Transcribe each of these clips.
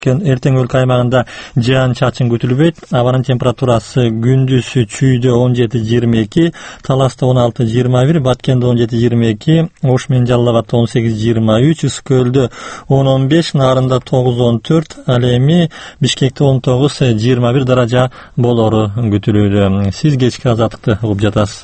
Эртең өлкө аймагында жаан чачын күтүлбөйт. Абанын температурасы күндүз Чүйдө 17-22, Таласта 16-21, Баткенде 17-22, Ош менен Жалал Абадта 18-23, Үскөлдө 10-15, Нарында 9-14, ал эми Бишкекте 19-21 даража болору күтүлүүдө. Сиз кечки азаттыкты угуп жатасыз.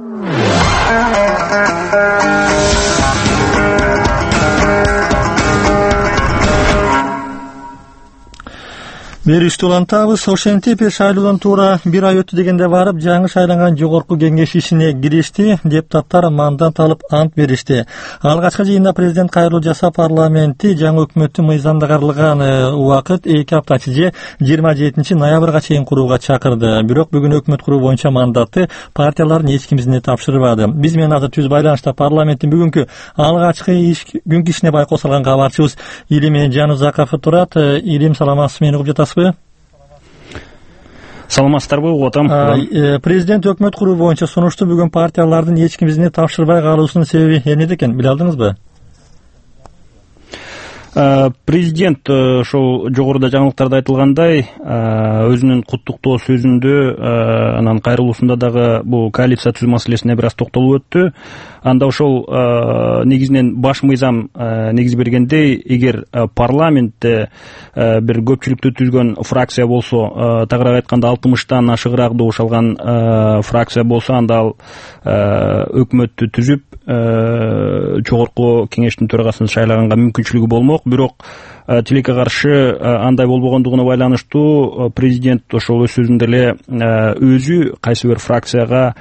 Бери улантабыз. Ошентип шайлоодон туура бир ай өттү дегенде барып, жаңы шайланган жогорку кеңеш ишине киришти. Депутаттар мандат алып ант беришти. Алгачкы жыйында президент кайрылуу жасап, парламентти жаңы өкмөттүн мыйзамдагарлыган убакыт 2 аптачы же 27 ноябрга чейин курууга чакырды. Бирок бүгүн өкмөт куруу боюнча мандатты партиялардын эч кимисине тапшырбады. Биз менен азыр түз байланышта парламенттин бүгүнкү алгачкы күнкү ишине байкоо салган кабарчыбыз Илим Жанузаков турат. Илим, саламатсызбы, мени угуп жатасызбы? Саламатсыздарбы, отам. Президент өкмөт куруу боюнча сунушту бүгүн партиялардын эч кимисине тапшырбай калуусунун себеби эмнеде экен, биле алдыңызбы? Президент ошол жогоруда жаңылыктарда айтылгандай, өзүнүн куттуктоо сөзүндө анан кайрылуусунда дагы бул коалиция түзүү маселесине бир аз токтолуп өттү. Анда ошол негизинен баш мыйзам негиз бергендей, эгер парламентте бир көпчүлүктү түзгөн фракция болсо, тагыраак айтканда 60тан ашыгыраак добуш алган фракция болсо, анда ал өкмөттү түзүп жогорку кеңештин төрагасын шайлаганга мүмкүнчүлүгү болмок. Бирок тилекке каршы андай болбогондугуна байланыштуу президент ошол өз сөзүндө эле өзү кайсы бир фракцияга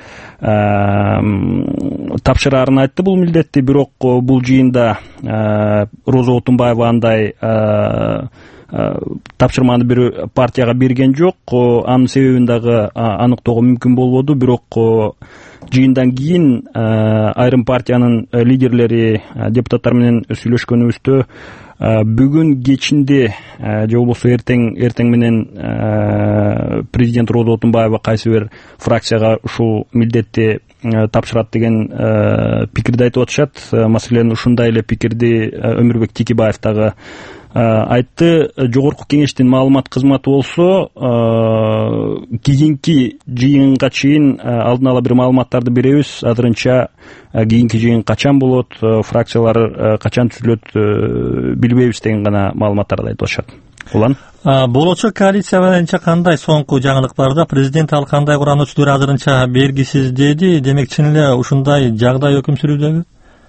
тапшырарын айтты бул милдетти. Бирок бул жыйында Роза Отунбаева андай тапшырманы бир партияга берген жок. Анын себебин дагы аныктоого мүмкүн болбоду. Бирок жыйындан кийин айрым партиянын лидерлери депутаттар менен сүйлөшкөнүбүздө бүгүн кечинде же болбосо эртең менен президент Роза Отунбаева кайсы бир фракцияга ушул милдетти тапшырат деген пикирди айтып атышат. Маселен, ушундай эле пикирди Өмүрбек Текебаев дагы айтты. Жогорку кеңештин маалымат кызматы болсо, кийинки жыйынга чейин алдын ала бир маалыматтарды беребиз. Азырынча кийинки жыйын качан болот, фракциялар качан түзүлөт билбейбиз деген гана маалыматтарды айтып атышат. Улан болочок коалиция боюнча кандай соңку жаңылык барда? Президент ал кандай курамдуу азырынча белгисиз деди. Демек, чын эле ушундай жагдай өкүм сүрүүдөбү?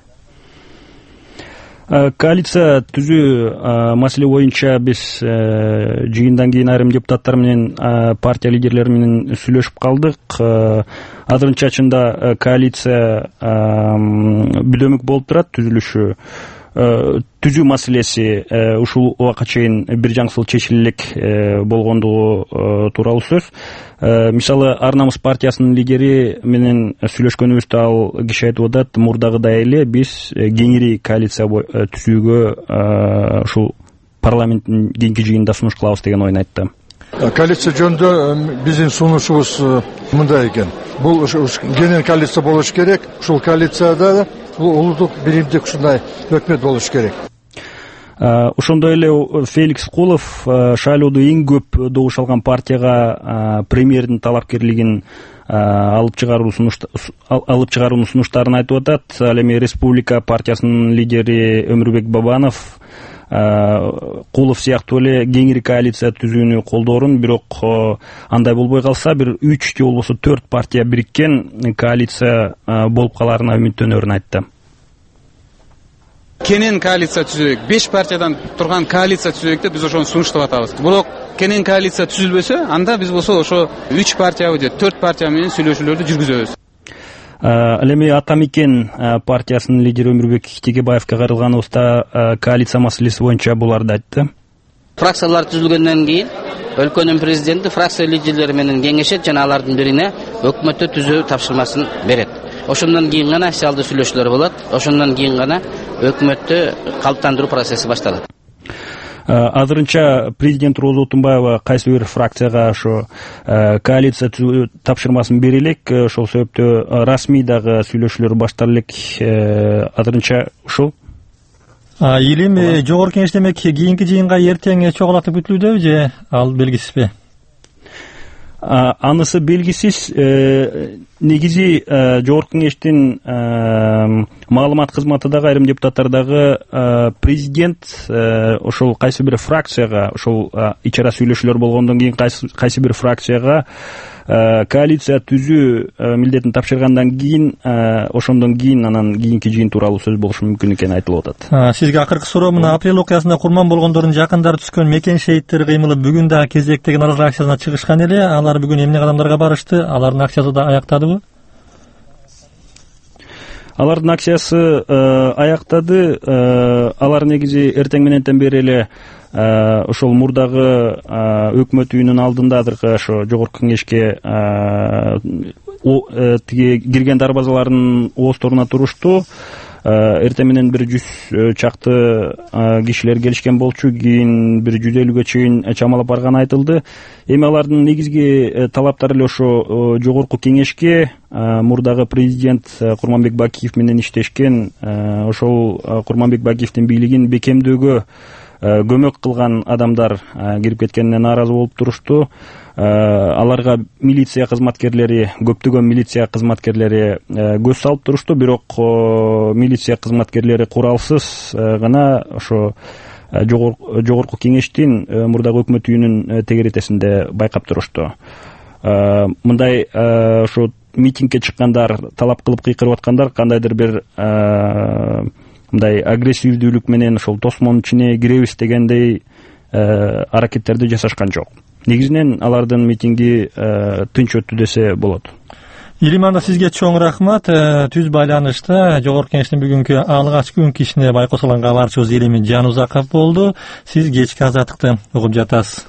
Коалиция түзүү маселе боюнча биз жыйындан кийин айрым депутаттар менен, партия лидерлери менен сүйлөшүп калдык. Азырынча чында коалиция бүдөмүк болуп турат. Түзүлүшү түзүү маселеси ушул убакка чейин бир жаңсыл чечиле элек болгондугу тууралуу сөз. Мисалы, Ар намыс партиясынын лидери менен сүйлөшкөнүбүздө ал киши айтып атат, мурдагыдай эле биз кеңири коалиция түзүүгө ушул парламенттин кийинки жыйында сунуш кылабыз деген оюн айтты. Коалиция жөнүндө биздин сунушубуз мындай экен. Бул кенен коалиция болуш керек. Ушул коалицияда улуттук биримдик ушундай өкмөт болуш керек. Ошондой эле Феликс Кулов шайлоодо эң көп добуш алган партияга премьердин талапкерлигин алып чыгаруунун сунуштарын айтып атат. Ал эми Республика партиясынын лидери Өмүрбек Бабанов Кулов сыяктуу эле кеңири коалиция түзүүнү колдоорун, бирок андай болбой калса, бир 3 же болбосо 4 партия бириккен коалиция болуп каларына үмүттөнөрүн айтты. Кенен коалиция түзөйүк, 5 партиядан турган коалиция түзөйүк деп биз ошону сунуштап атабыз. Бирок кенен коалиция түзүлбөсө, анда биз болсо ошо 3 партия же 4 партия менен сүйлөшүүлөрдү жүргүзөбүз. Ал эми Ата Мекен партиясынын лидери Өмүрбек Текебаевке кайрылганыбызда коалиция маселеси боюнча буларды айтты. Фракциялар түзүлгөндөн кийин өлкөнүн президенти фракция лидерлери менен кеңешет жана алардын бирине өкмөттү түзүү тапшырмасын берет. Ошондон кийин гана официалдуу сүйлөшүүлөр болот. Ошондон кийин гана өкмөттү калыптандыруу процесси башталат. Азырынча президент Роза Отунбаева кайсы бир фракцияга ошо коалиция түзүү тапшырмасын бере элек. Ошол себептөө расмий дагы сүйлөшүүлөр баштала элек. Азырынча ушул. Илим жогорку кеңеш демек кийинки жыйынга эртең чогулатып күтүлүүдөбү же ал белгисизби? Анысы белгисиз. Негизи жогорку кеңештин маалымат кызматы дагы айрым депутаттар дагы президент ошол кайсы бир фракцияга ошол ич ара сүйлөшүүлөр болгондон кийин кайсы бир фракцияга коалиция түзүү милдетин тапшыргандан кийин ошондон кийин анан кийинки жыйын тууралуу сөз болушу мүмкүн экени айтылып атат. Сизге акыркы суроо мына апрель окуясында курман болгондордун жакындары түзгөн мекен шейиттер кыймылы бүгүн дагы кезектеги нааразылык акциясына чыгышкан эле. Алар бүгүн эмне кадамдарга барышты? Алардын акциясы да аяктадыбы? Алардын акциясы аяктады. Алар негизи эртең мененден бери эле ошол мурдагы өкмөт үйүнүн алдындадыркы ошо жогорку кеңешке тиги кирген дарбазалардын оозторуна турушту. Эртең менен 100 чакты кишилер келишкен болчу, кийин 150-ге чейин чамалап барганы айтылды. Эми алардын негизги талаптары эле ошо жогорку кеңешке мурдагы президент Курманбек Бакиев менен иштешкен, ошол Курманбек Бакиевдин бийлигин бекемдөөгө көмөк кылган адамдар кирип кеткенине нааразы болуп турушту. Аларга милиция кызматкерлери, көптөгөн милиция кызматкерлери көз салып турушту, бирок милиция кызматкерлери куралсыз гана ошо жогорку кеңештин мурдагы өкмөт үйүнүн тегеретесинде байкап турушту. Мындай ошо митингге чыккандар, талап кылып кыйкырып аткандар кандайдыр бир мындай агрессивдүүлүк менен ошол тосмонун ичине киребиз дегендей аракеттерди жасашкан жок. Негизинен алардын митинги тынч өттү десе болот. Илим, анда сизге чоң рахмат. Түз байланышта жогорку кеңештин бүгүнкү алгачкы күн кишине байкосулган кабарчыбыз Илим Жанузаков болду. Сиз кечки азаттыкты угуп жатасыз.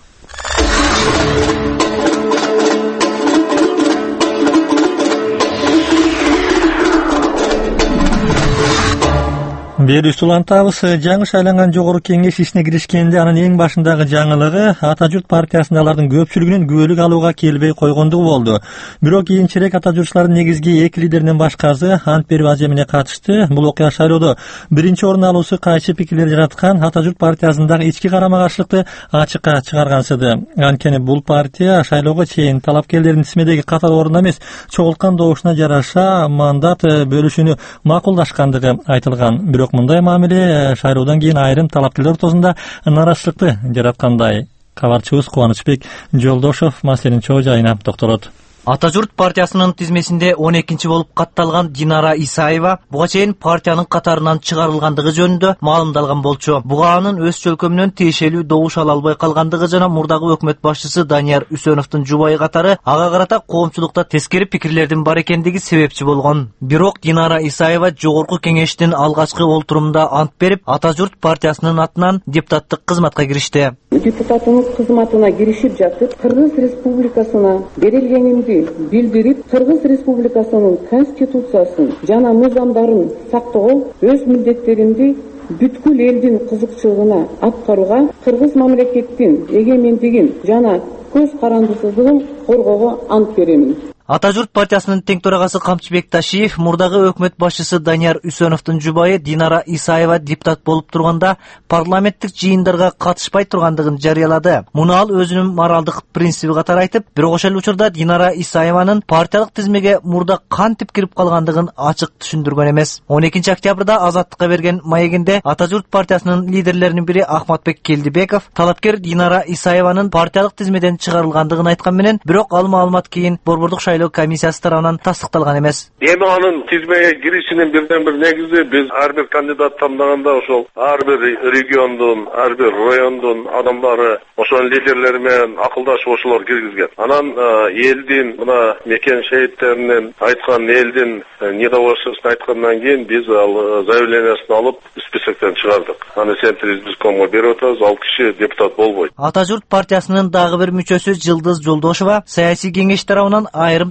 Берүүсү улантабыз. Жаңы шайланган жогорку кеңеш ишине киришкенде анын эң башындагы жаңылыгы Ата журт партиясында алардын көпчүлүгүнүн күбөлүк алууга келбей койгондугу болду. Бирок кийинчерээк Ата журтчулардын негизги эки лидеринин башказы ант берип ажемине катышты. Бул окуя шайлоодо биринчи орун алуусу кайчы пикирлер жараткан Ата журт партиясындагы ички карама-каршылыкты ачыкка чыгаргансыды. Анткени бул партия шайлоого чейин талапкерлердин тизмедеги катар орунда эмес, чогулткан добушуна жараша мандат бөлүшүүнү макулдашкандыгы айтылган. Бирок мындай мамиле шайлоодон кийин айрым талапкерлер ортосунда нааразычылыкты жараткандай. Кабарчыбыз Кубанычбек Жолдошов маселенин чоо жайына токтолот. Ата журт партиясынын тизмесинде 12-чи болуп катталган Динара Исаева буга чейин партиянын катарынан чыгарылгандыгы жөнүндө маалымдалган болчу. Буга анын өз чөлкөмүнөн тиешелүү добуш ала албай калгандыгы жана мурдагы өкмөт башчысы Данияр Үсөновдун жубайы катары ага карата коомчулукта тескери пикирлердин бар экендиги себепчи болгон. Бирок Динара Исаева жогорку кеңештин алгачкы олтурумунда ант берип, Ата журт партиясынын атынан депутаттык кызматка киришти. Депутаттык кызматына киришип жатып, Кыргыз Республикасына берилгенимди билдирип, Кыргыз Республикасынын конституциясын жана мыйзамдарын сактоо, өз милдеттеримди бүткүл элдин кызыкчылыгына аткарууга, Кыргыз мамлекеттин эгемендигин жана көз карандысыздыгын коргоого ант беремин. Ата журт партиясынын тең төрагасы Камчыбек Ташиев мурдагы өкмөт башчысы Данияр Үсөновдун жубайы Динара Исаева депутат болуп турганда парламенттик жыйындарга катышпай тургандыгын жарыялады. Муну ал өзүнүн моралдык принциби катары айтып, бирок ошол учурда Динара Исаеванын партиялык тизмеге мурда кантип кирип калгандыгын ачык түшүндүргөн эмес. 12-октябрда Азаттыкка берген маегинде Ата журт партиясынын лидерлеринин бири Ахматбек Келдибеков талапкер Динара Исаеванын партиялык тизмеден чыгарылгандыгын айткан менен, бирок ал маалымат кийин Борбордук шайлоо комиссиясы тарабынан тастыкталган эмес. Эми анын тизмеге киришинин бирден бир негизи биз ар бир кандидат тандаганда ошол ар бир региондун, ар бир райондун адамдары ошонун лидерлери менен акылдашып ошолор киргизген. Анан элдин мына мекен шейиттеринен айткан элдин недовольствосын айткандан кийин биз ал заявлениясын алып списоктон чыгардык. Аны Центр избиркомго берип атабыз, ал киши депутат болбойт. Ата журт партиясынын дагы бир мүчөсү Жылдыз Жолдошова саясий кеңеш тарабынан айрым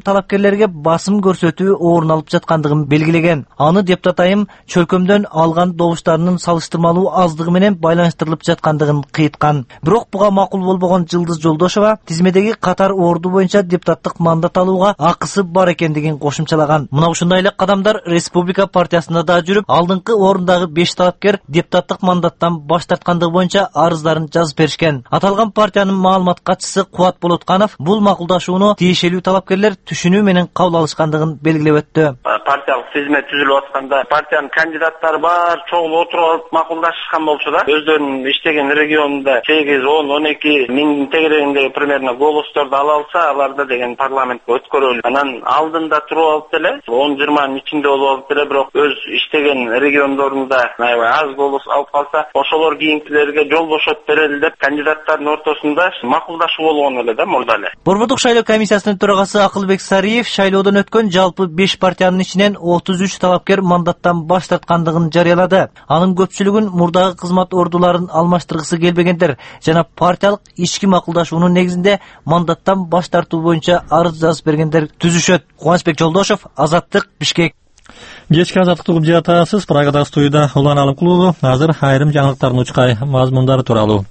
талапкерлерге басым көрсөтүү орун алып жаткандыгын белгилеген. Аны депутат айым чөлкөмдөн алган добуштарынын салыштырмалуу аздыгы менен байланыштырылып жаткандыгын кыйткан. Бирок буга макул болбогон Жылдыз Жолдошова тизмедеги катар орду боюнча депутаттык мандат алууга акысы бар экендигин кошумчалаган. Мына ушундай эле кадамдар Республика партиясында да жүрүп, алдыңкы орундагы 5 талапкер депутаттык мандаттан баш тарткандыгы боюнча арыздарын жазып беришкен. Аталган партиянын маалымат катчысы Кубат Болотканов бул макулдашууну тиешелүү талапкерлер түшүнүү менен кабыл алышкандыгын белгилеп өттү. Партиялык тизме түзүлүп атканда партиянын кандидаттары бар чогуу отуруп алып макулдашышкан болчу да. Өздөрүнүн иштеген регионунда 8-10-12 миң тегерегиндеги примерно голосторду ала алса, аларда деген парламентке өткөрөлүп, анан алдында туруп алып деле 10-20нын ичинде болуп алып деле, бирок өз иштеген региондорунда аз голос алып калса, ошолор кийинкилерге жол бошот берели деп кандидаттардын ортосунда макулдашуу болгон эле да мурда эле. Борбордук шайлоо комиссиясынын төрагасы Акылбек Сариев шайлоодон өткөн жалпы 5 партиянын ичинен 33 талапкер мандаттан баш тарткандыгын жарыялады. Анын көпчүлүгүн мурдагы кызмат ордуларын алмаштыргысы келбегендер жана партиялык ички макулдашуунун негизинде мандаттан баш тартуу боюнча арыз жазып бергендер түзүшөт. Кубанычбек Жолдошов, Азаттык, Бишкек. Кечки азаттыкты угуп жатасыз. Прагада студияда Улан Алымкулуу. Азыр айрым жаңылыктардын учкай мазмундары тууралуу.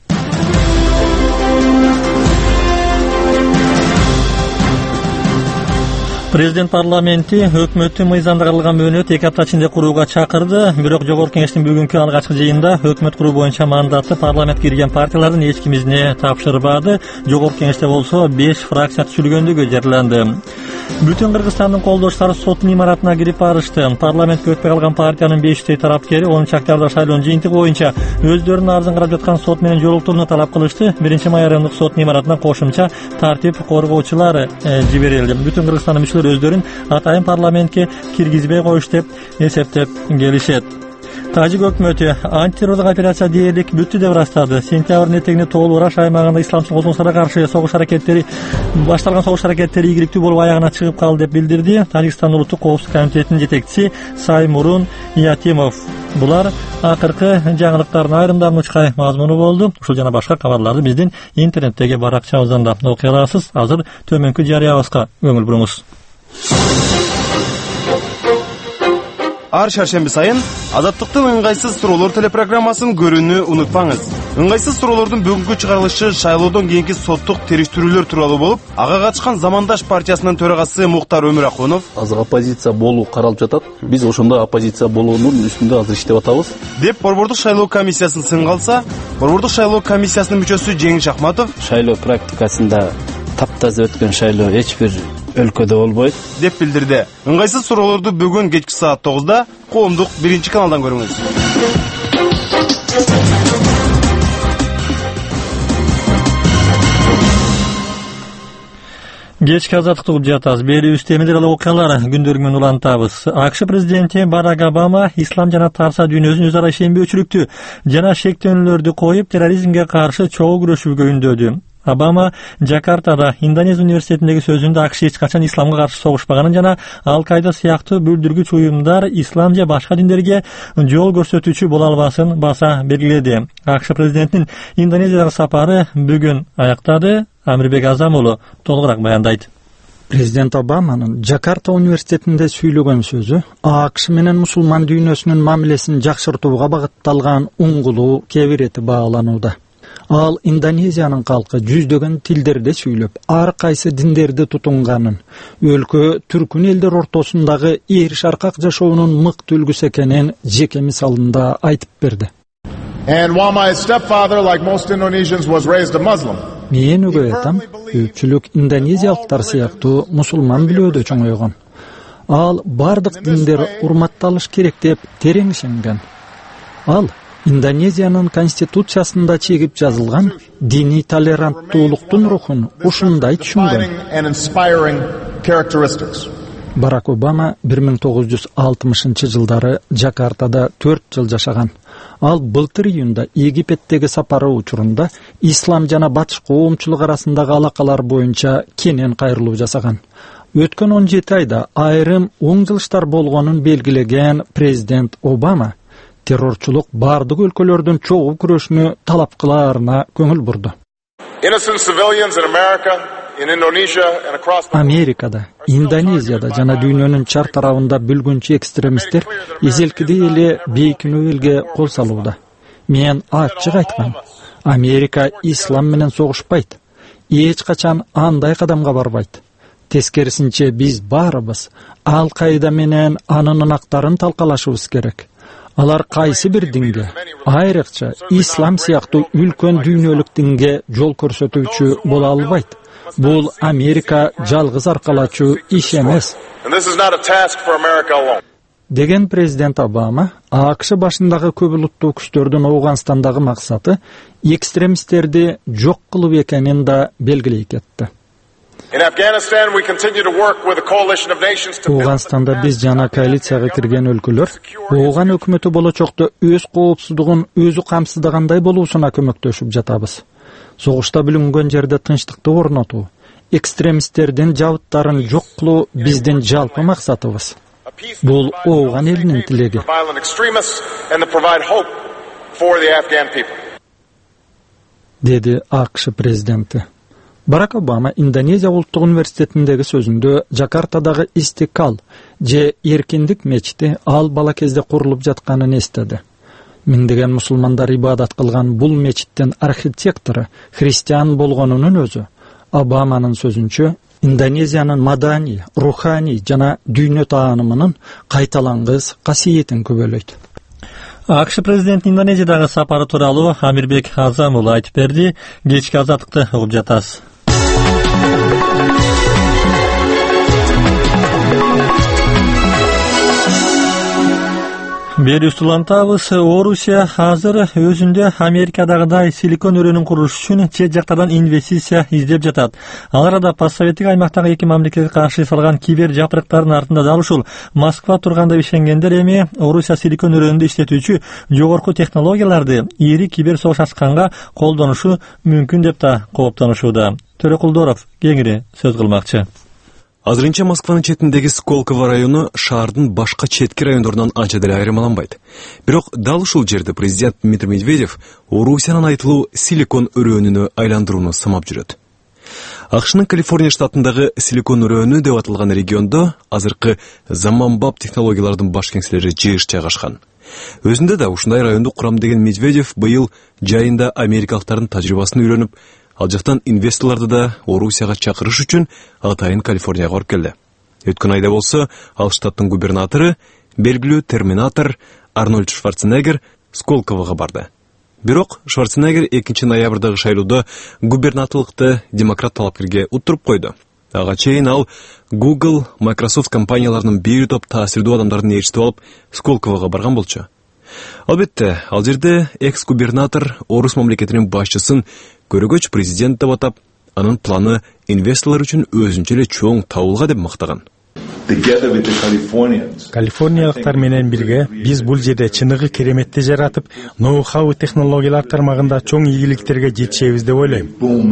Президент парламенти өкмөттүн мыйзамдагылган мөөнөт 2 апта ичинде курууга чакырды. Бирок жогорку кеңештин бүгүнкү алгачкы жыйынында өкмөт куруу боюнча мандатты парламентке кирген партиялардын эч кимизине тапшырбады. Жогорку кеңеште болсо 5 фракция түзүлгөндүгү жарыяланды. Бүтүн Кыргызстандын колдоштары соттун имаратына кирип барышты. Парламентке өтпөй калган партиянын 5 тарапкери 10 октябрда шайлоонун жыйынтыгы боюнча өздөрүнүн арызын карап жаткан сот менен жолуктурууну талап кылышты. 1-май райондук соттун имаратына кошумча тартип коргоочулар жиберилди. Бүтүн Кыргызстандын мүчөлөрү өздөрүн атайын парламентке киргизбей коюш деп эсептеп келишет. Тажик өкмөтү антитеррорлук операция дээрлик бүттү деп ырастады. Сентябрдын этегинде Тоол Ураш аймагында исламчыл колдонуштарга каршы согуш аракеттери башталган согуш аракеттери ийгиликтүү болуп аягына чыгып калды деп билдирди Тажикстан улуттук коопсуздук комитетинин жетекчиси Саймурун Ятимов. Булар акыркы жаңылыктардын айрымдарын учкай мазмуну болду. Ушул жана башка кабарларды биздин интернеттеги баракчабыздан да окуй аласыз. Азыр төмөнкү жарыябызга көңүл буруңуз. Ар шаршемби сайын Азаттыктын ыңгайсыз суроолор телепрограммасын көрүүнү унутпаңыз. Ыңгайсыз суроолордун бүгүнкү чыгарылышы шайлоодон кийинки соттук териштирүүлөр тууралуу болуп, ага катышкан Замандаш партиясынын төрагасы Муктар Өмүракунов азыр оппозиция болуу каралып жатат. Биз ошондой оппозиция болуунун үстүндө азыр иштеп атабыз. Деп Борбордук шайлоо комиссиясын сынга алса, Борбордук шайлоо комиссиясынын мүчөсү Жеңиш Ахматов шайлоо практикасында таптаза өткөн шайлоо эч бир өлкөдө болбойт деп билдирди. Ыңгайсыз суроолорду бүгүн кечки саат 9-да Коомдук 1-каналдан көрүңүз. Кечки азаттыкты угуп жатабыз. Берүүбүздө эмелер эле окуялар күндөрү менен улантабыз. АКШ президенти Барак Обама ислам жана тарса дүйнөсүн өз ара ишенбөөчүлүктү жана шектөөнүүлөрдү коюп терроризмге каршы чогуу күрөшүүгө үндөдү. Обама Жакартада Индонезия университетиндеги сөзүндө АКШ эч качан исламга каршы согушпаганын жана Ал-Кайда сыяктуу бүлдүргүч уюмдар ислам же башка диндерге жол көрсөтүүчү боло албасын баса белгиледи. АКШ президентинин Индонезиядагы сапары бүгүн аяктады. Амирбек Азам уулу толугураак баяндайт. Президент Обаманын Жакарта университетинде сүйлөгөн сөзү АКШ менен мусулман дүйнөсүнүн мамилесин жакшыртууга багытталган уңгулуу кебирети бааланууда. Ал Индонезиянын калкы жүздөгөн тилдерде сүйлөп, ар кайсы диндерди тутунганын, өлкө түркүн элдер ортосундагы эр шаркак жашоонун мыкты үлгүсү экенин жеке мисалында айтып берди. And while my stepfather, like most Indonesians, was raised a Muslim, мен өгөй атам көпчүлүк индонезиялыктар сыяктуу мусулман билөөдө чоңойгон. Ал бардык диндер урматталыш керек деп терең ишенген. Ал Индонезиянын конституциясында чегип жазылган диний толеранттуулуктун рухун ушундай түшүнгөн. Барак Обама 1960-жылдары Жакартада 4 жыл жашаган. Ал былтыр июнда Египеттеги сапары учурунда ислам жана батыш коомчулук арасындагы алакалар боюнча кенен кайрылуу жасаган. Өткөн 17 айда айрым оң жылыштар болгонун белгилеген президент Обама террорчулук бардык өлкөлөрдүн чогуу күрөшүнү талап кылаарына көңүл бурду. Innocent civilians in America, Америкада, Индонезияда жана дүйнөнүн чар тарабында бүлгүнчү экстремисттер эзелкидей эле бейкинүү элге кол салууда. Мен ачык айткан, Америка ислам менен согушпайт. Эч качан андай кадамга барбайт. Тескерисинче биз баарыбыз Ал-Каида менен анын ынактарын талкалашыбыз керек. Алар кайсы бир динге, айрыкча ислам сыяктуу үлкөн дүйнөлүк динге жол көрсөтүүчү боло албайт. Бул Америка жалгыз аркалачу иш эмес. Деген президент Обама, АКШ башындагы көп улуттуу күчтөрдүн Ооганстандагы максаты экстремисттерди жок кылуу экенин да белгилей кетти. Ооганстанда биз жана коалицияга кирген өлкөлөр Ооган өкмөтү болочокто өз коопсуздугун өзү камсыздагандай болуусуна көмөктөшүп жатабыз. Согушта бүлүнгөн жерде тынчтыкты орнотуу, экстремисттердин жабыттарын жок кылуу биздин жалпы максатыбыз. Бул Ооган элинин тилеги. Деди АКШ президенти. Барак Обама Индонезия улуттук университетиндеги сөзүндө Жакартадагы Истикал же Эркиндик мечити ал бала кезде курулуп жатканын эстеди. Миңдеген мусулмандар ибадат кылган бул мечиттин архитектору христиан болгонунун өзү Обаманын сөзүнчө Индонезиянын мадани, руханий жана дүйнө таанымынын кайталангыс касиетин көбөлөйт. АКШ президент Индонезиядагы сапары тууралуу Амирбек Азам уулу айтып берди. Кечки азаттыкты угуп жатасыз. Бери устулантабыз. Орусия азыр өзүндө Америкадагыдай силикон өрөөнүн курулушу үчүн чет жактардан инвестиция издеп жатат. Ал арада постсоветтик аймактагы эки мамлекетке каршы салган кибер жапырыктардын артында дал ушул Москва турганда ишенгендер эми Орусия силикон өрөөнүндө иштетүүчү жогорку технологияларды ири кибер согуш ачканга колдонушу мүмкүн деп да кооптонушууда. Төрөкулдоров кеңири сөз кылмакчы. Азырынча Москванын четиндеги Сколково району шаардын башка четки райондорунан анча деле айырмаланбайт. Бирок дал ушул жерде президент Дмитрий Медведев Орусиянын айтылуу силикон өрөөнүнө айландырууну самап жүрөт. АКШнын Калифорния штатындагы силикон өрөөнү деп аталган региондо азыркы заманбап технологиялардын баш кеңселери жыш жайгашкан. Өзүндө да ушундай районду курам деген Медведев быйыл жайында америкалыктардын тажрыйбасын үйрөнүп, ал жактан инвесторлорду да Орусияга чакырыш үчүн атайын Калифорнияга барып келди. Өткөн айда болсо, ал штаттын губернатору, белгилүү терминатор Арнольд Шварценеггер Сколкового барды. Бирок Шварценеггер 2 ноябрдагы шайлоодо губернаторлукты демократ талапкерге уттуруп койду. Ага чейин ал Google, Microsoft компанияларынын бир топ таасирдүү адамдарын ээрчитип алып Сколкового барган болчу. Албетте, ал жерде экс-губернатор Орус мамлекетинин башчысын көрөгөч президент деп атап, анын планы инвесторлор үчүн өзүнчө эле чоң табылга деп мактаган. Калифорниялыктар менен бирге биз бул жерде чыныгы кереметти жаратып, ноу-хау технологиялар тармагында чоң ийгиликтерге жетишебиз деп ойлойм.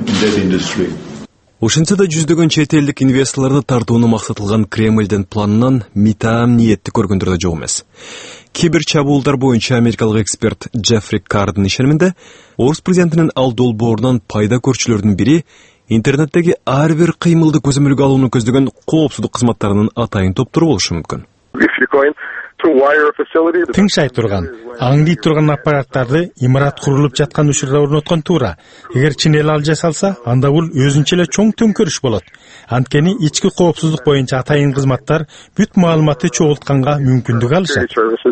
Ошентсе да жүздөгөн чет элдик инвесторлорду тартууну максат кылган Кремлдин планынан митаам ниетти көргөндөр да жок эмес. Кибер чабуулдар боюнча америкалык эксперт Джеффри Кардын ишениминде, Орус президентинин ал долбоорунан пайда көрчүлөрдүн бири интернеттеги ар бир кыймылды көзөмөлгө алууну көздөгөн коопсуздук кызматтарынын атайын топтору болушу мүмкүн. Тыңшай турган, аңдый турган аппараттарды имарат курулуп жаткан учурда орноткон туура. Эгер чын эле ал жасалса, анда бул өзүнчө эле чоң төңкөрүш болот. Анткени ички коопсуздук боюнча атайын кызматтар бүт маалыматты чогултканга мүмкүндүк алышат.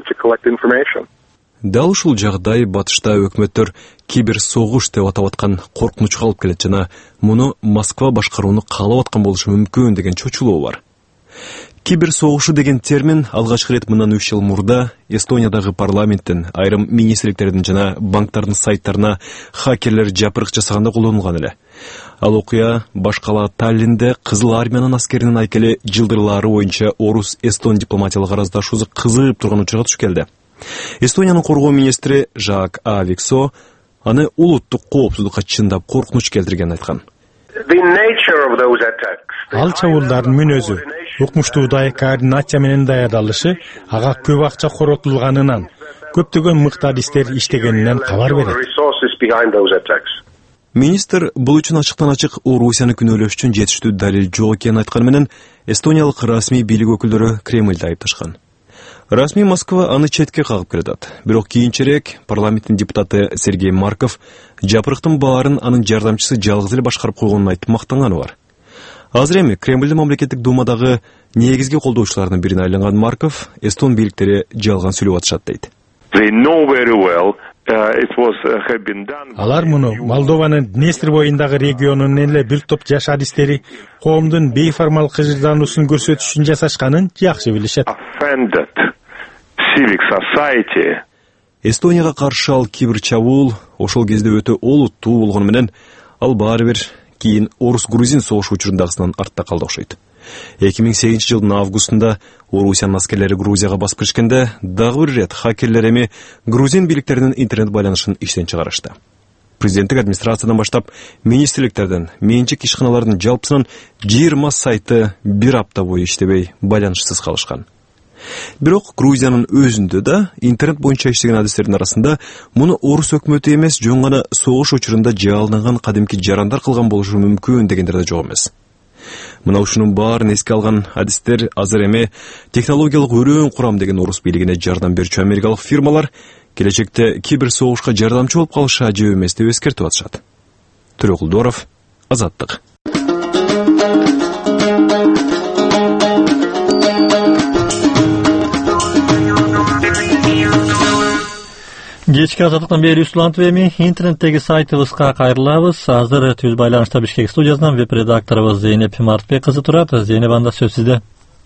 Дал ушул жагдай батышта өкмөттөр кибер согуш деп атап аткан коркунучка алып келет жана муну Москва башкарууну каалап аткан болушу мүмкүн деген чочулоо бар. Кибер согушу деген термин алгачкы рет мындан 3 жыл мурда Эстониядагы парламенттин, айрым министрликтердин жана банктардын сайттарына хакерлер жапырык жасаганда колдонулган эле. Ал окуя башкала Таллинде Кызыл армиянын аскеринин айкели жылдырлары боюнча Орус-Эстон дипломатиялык араздашуусу кызып турган учурга туш келди. Эстониянын коргоо министри Жак Авиксо аны улуттук коопсуздукка чындап коркунуч келтиргенин айткан. Ал чабуулдардын мүнөзү, укмуштуудай координация менен даярдалышы ага көп акча коротулганынан, көптөгөн мыкты адистер иштегенинен кабар берет. Министр бул үчүн ачыктан ачык Орусияны күнөөлөш үчүн жетиштүү далил жок экенин айтканы менен эстониялык расмий бийлик өкүлдөрү Кремльди айыпташкан. Расмий Москва аны четке кагып келатат. Бирок кийинчерээк парламенттин депутаты Сергей Марков жапырыктын баарын анын жардамчысы жалгыз эле башкарып койгонун айтып мактанганы бар. Азыр эми Кремльдин мамлекеттик думадагы негизги колдоочуларынын бирине айланган Марков эстон бийликтери жалган сүйлөп атышат дейт. Алар муну Молдованын Днестр боюндагы регионунун эле бир топ жаш адистери коомдун бейформал кыжырдаануусун көрсөтүш үчүн жасашканын жакшы билишет. Эстонияга каршы ал киберчабуул ошол кезде өтө олуттуу болгону менен ал баары бир кийин орус-грузин согушу учурундагысынан артта калды окшойт. 2008 жылдын августунда Орусиянын аскерлери Грузияга басып киришкенде дагы бир ирет хакерлер эми грузин бийликтеринин интернет байланышын иштен чыгарышты. Президенттик администрациядан баштап министрликтерден, менчик ишканалардын жалпысынан 20 сайты бир апта бою иштебей байланышсыз калышкан. Бирок Грузиянын өзүндө да интернет боюнча иштеген адистердин арасында муну орус өкмөтү эмес, жөн гана согуш учурунда жалынган кадимки жарандар кылган болушу мүмкүн дегендер да жок эмес. Мына ушунун баарын эске алган адистер азыр эми технологиялык өрөөн курам деген орус бийлигине жардам берүүчү америкалык фирмалар келечекте кибер согушка жардамчы болуп калышы ажып эмес деп эскертип атышат. Төрөкулдоров, Азаттык. Кечки Азаттыктан бери улантып эми интернеттеги сайтыбызга кайрылабыз. Азыр түз байланышта Бишкек студиясынан веб-редакторубуз Зейнеп Мартбек кызы турат. Зейнеп, анда сөз сизде.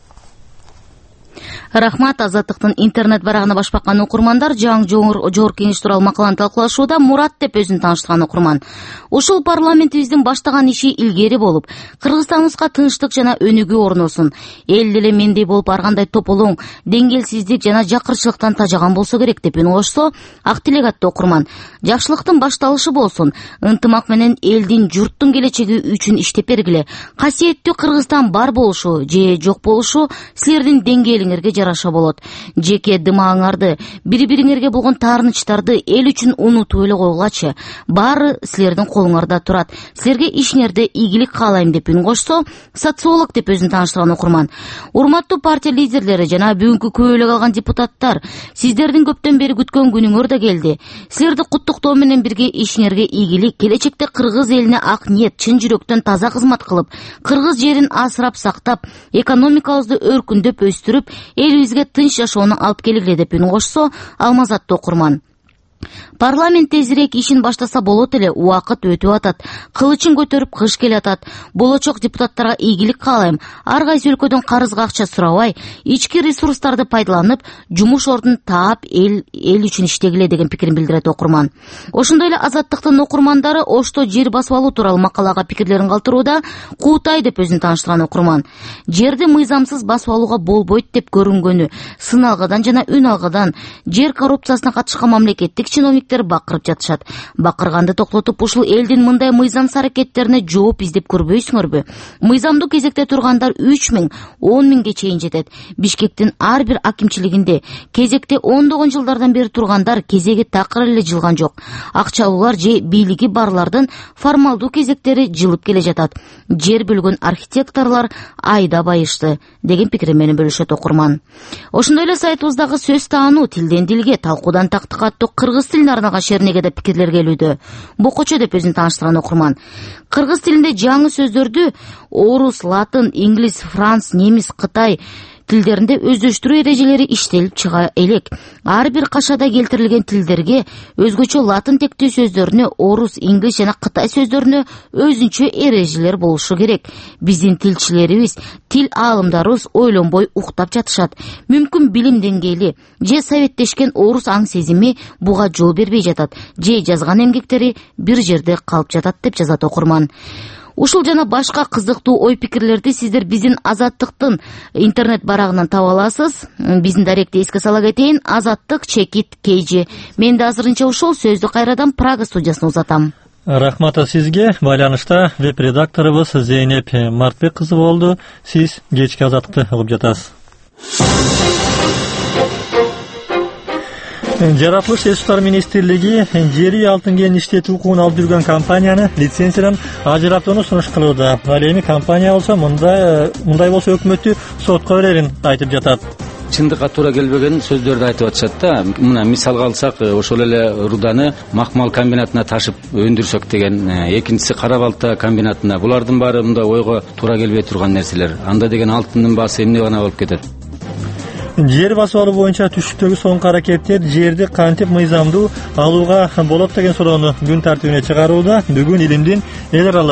Рахмат. Азаттыктын интернет барагына баш баккан окурмандар жаңы жогорку кеңеш тууралуу макаланы талкуулашууда. Мурат деп өзүн тааныштырган окурман. Ушул парламентибиздин баштаган иши илгери болуп, Кыргызстаныбызга тынчтык жана өнүгүү орносун. Эл деле мендей болуп ар кандай тополоң, деңгээлсиздик жана жакырчылыктан тажаган болсо керек деп үн кошсо, ак тилек атты окурман. Жакшылыктын башталышы болсун, ынтымак менен элдин, журттун келечеги үчүн иштеп бергиле. Касиеттүү Кыргызстан бар болушу же жок болушу силердин деңгээлиңерге жараша болот. Жеке дымагыңарды, бири-бириңерге болгон таарынычтарды эл үчүн унутуп эле койгулачы. Баары силердин колуңарда турат. Силерге ишиңерде ийгилик каалайм деп үн кошсо, социолог деп өзүн тааныштырган окурман. Урматтуу партия лидерлери жана бүгүнкү көбөлүк алган депутаттар, сиздердин көптөн бери күткөн күнүңөр да келди. Силерди куттуктоо менен бирге ишиңерге ийгилик, келечекте кыргыз элине ак ниет, чын жүрөктөн таза кызмат кылып, кыргыз жерин асырап сактап, экономикабызды өркүндөп өстүрүп, элибизге тынч жашоону алып келгиле деп үн кошсо, Алмазатты окурман. Парламент тезирээк ишин баштаса болот эле, убакыт өтүп атат. Кылычын көтөрүп кыш келатат. Болочок депутаттарга ийгилик каалайм. Ар кайсы өлкөдөн карызга акча сурабай, ички ресурстарды пайдаланып, жумуш ордун таап эл үчүн иштегиле деген пикирин билдирет окурман. Ошондой эле Азаттыктын окурмандары Ошто жер басып алуу тууралуу макалага пикирлерин калтырууда. Куутай деп өзүн тааныштырган окурман. Жерди мыйзамсыз басып алууга болбойт деп көрүнгөнү, сын алгадан жана үн алгадан жер коррупциясына катышкан мамлекеттик чиновниктер бакырып жатышат. Бакырганды токтотуп, ушул элдин мындай мыйзамсыз аракеттерине жооп издеп көрбөйсүңөрбү? Мыйзамдуу кезекте тургандар 3000, 10.000ге чейин жетет. Бишкектин ар бир акимчилигинде кезекте ондогон жылдардан бери тургандар кезеги такыр эле жылган жок. Акчалуулар же бийлиги барлардын формалдуу кезектери жылып келе жатат. Жер бөлгөн архитекторлор айда байышты деген пикири менен бөлүшөт окурман. Ошондой эле сайтыбыздагы сөз таануу, тилден дилге, талкуудан тактыкка аттуу кыргыз тилине арналган шернегеде пикирлер келүүдө. Бокочо деп өзүн тааныштырган окурман. Кыргыз тилинде жаңы сөздөрдү орус, латын, инглиз, франц, немис, кытай тилдеринде өздөштүрүү эрежелери иштелип чыга элек. Ар бир кашада келтирилген тилдерге өзгөчө латын тектүү сөздөрүнө, орус, инглиз жана кытай сөздөрүнө өзүнчө эрежелер болушу керек. Биздин тилчилерибиз, тил аалымдарыбыз ойлонбой уктап жатышат. Мүмкүн билим деңгээли же советтешкен орус аң сезими буга жол бербей жатат, же жазган эмгектери бир жерде калып жатат деп жазат окурман. Ушул жана башка кызыктуу ой пикирлерди сиздер биздин Азаттыктын интернет барагынан таба аласыз. Биздин даректи эске сала кетейин: Азаттык чекит KG. Мен да азырынча ушул сөздү кайрадан Прага студиясына узатам. Рахмат сизге. Байланышта веб-редакторубуз Зейнеп Мартбек кызы болду. Сиз кечки Азаттыкты угуп жатасыз. Жаратылыш ресурстар министрлиги жер үй алтын кен иштетүү укугун алып жүргөн компанияны лицензиядан ажыратууну сунуш кылууда. Ал эми компания болсо мындай болсо өкмөттү сотко берерин айтып жатат. Чындыкка туура келбеген сөздөрдү айтып атышат да. Мына мисалга алсак, ошол эле руданы Макмал комбинатына ташып өндүрсөк деген, экинчиси Кара балта комбинатына. Булардын баары мындай ойго туура келбей турган нерселер. Анда деген алтындын баасы эмне гана болуп кетет? Жер басып алуу боюнча түштүктөгү соңку аракеттер жерди кантип мыйзамдуу алууга болот деген суроону күн тартибине чыгарууда. Бүгүн илимдин эл аралык